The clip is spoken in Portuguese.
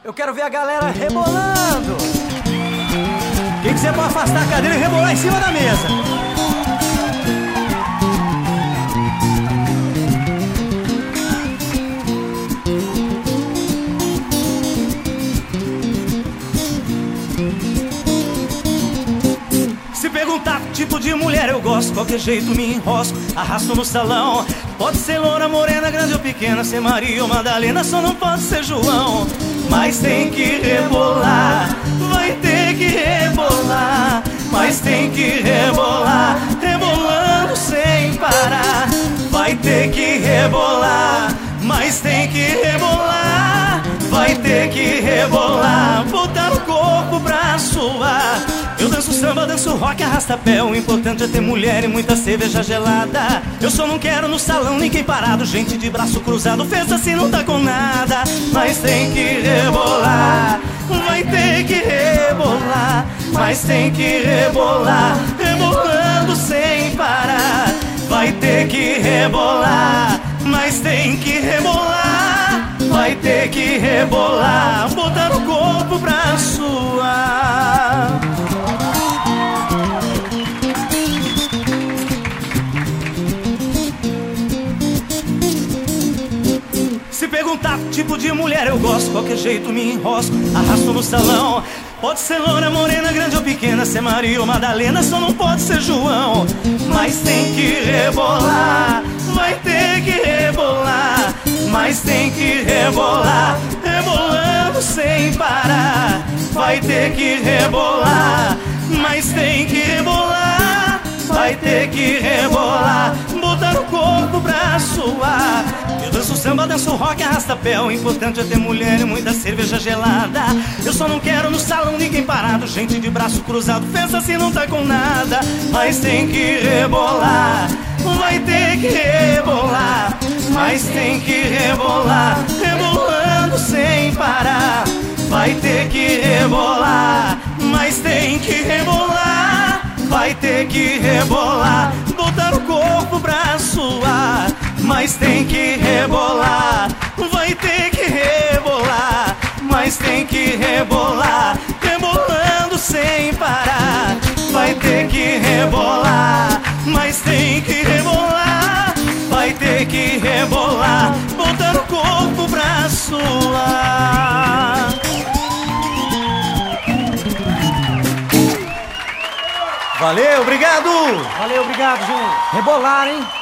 Eu quero ver a galera rebolando. Quem quiser pode afastar a cadeira e rebolar em cima da mesa. Se perguntar que tipo de mulher eu gosto, qualquer jeito me enrosco, arrasto no salão. Pode ser loura, morena, grande ou pequena, ser Maria ou Madalena, só não pode ser João. Mas tem que rebolar, vai ter que rebolar. Mas tem que rebolar, rebolando sem parar. Vai ter que rebolar, mas tem que rebolar. Vai ter que rebolar, botar o corpo pra suar. Eu danço samba, danço rock, arrasta-pé. O importante é ter mulher e muita cerveja gelada. Eu só não quero no salão ninguém parado, gente de braço cruzado, fez assim não tá com nada. Mas tem que rebolar, vai ter que rebolar. Mas tem que rebolar, rebolando sem parar. Vai ter que rebolar, mas tem que rebolar. Vai ter que rebolar, botar o corpo pra suar. Se perguntar que tipo de mulher eu gosto, qualquer jeito me enrosco, arrasto no salão. Pode ser loura, morena, grande ou pequena, ser Maria ou Madalena, só não pode ser João. Mas tem que rebolar, vai ter que rebolar. Mas tem que rebolar, rebolando sem parar. Vai ter que rebolar, mas tem que rebolar. Vai ter que rebolar, botar o corpo pra suar. Eu danço samba, danço rock, arrasta-pé. O importante é ter mulher e muita cerveja gelada. Eu só não quero no salão ninguém parado, gente de braço cruzado, pensa assim não tá com nada. Mas tem que rebolar, vai ter que rebolar. Mas tem que rebolar, rebolando sem parar. Vai ter que rebolar, mas tem que rebolar. Vai ter que rebolar, botar o corpo pra suar. Mas tem que rebolar, vai ter que rebolar. Mas tem que rebolar, rebolando sem parar. Vai ter que rebolar, mas tem que rebolar. Vai ter que rebolar, botar o corpo pra suar. Valeu, obrigado! Valeu, obrigado, gente. Rebolar, hein?